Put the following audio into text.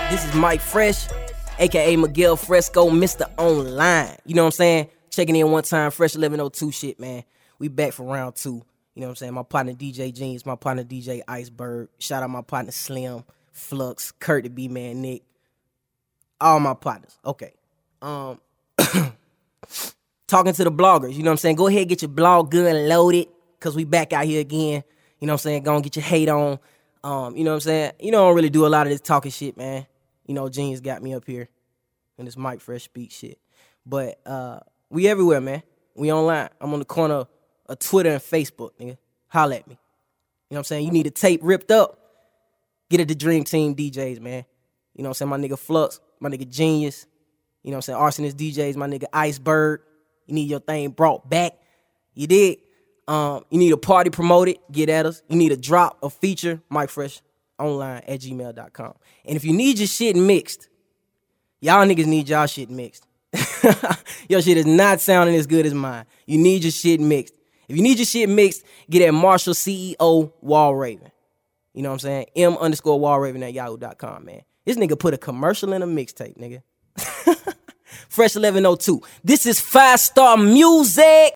This is Mike Fresh, aka Miguel Fresco, Mr. Online. You know what I'm saying? Checking in one time, Fresh 1102 shit, man. We back for round two. You know what I'm saying? My partner DJ Jeans, my partner DJ Iceberg. Shout out my partner Slim, Flux, Kurt the B-Man, Nick. All my partners. Okay. Talking to the bloggers, you know what I'm saying? Go ahead, get your blog good and loaded, because we back out here again. You know what I'm saying? Go and get your hate on. You know what I'm saying? You know, I don't really do a lot of this talking shit, man. You know, Jeans got me up here and this Mike Fresh speak shit. But we everywhere, man. We online. I'm on the corner of Twitter and Facebook, nigga. Holla at me. You know what I'm saying? You need a tape ripped up, get it to Dream Team DJs, man. You know what I'm saying? My nigga Flux, my nigga Genius. You know what I'm saying? Arsonist DJs, my nigga Iceberg. You need your thing brought back. You dig? You need a party promoted, get at us. You need a drop, a feature, MikeFreshOnline@gmail.com. And if you need your shit mixed, y'all niggas need y'all shit mixed. Your shit is not sounding as good as mine. You need your shit mixed. If you need your shit mixed, get at Marshall CEO Walraven. You know what I'm saying? M_Walraven@yahoo.com, man. This nigga put a commercial in a mixtape, nigga. Fresh 1102. This is 5-star music.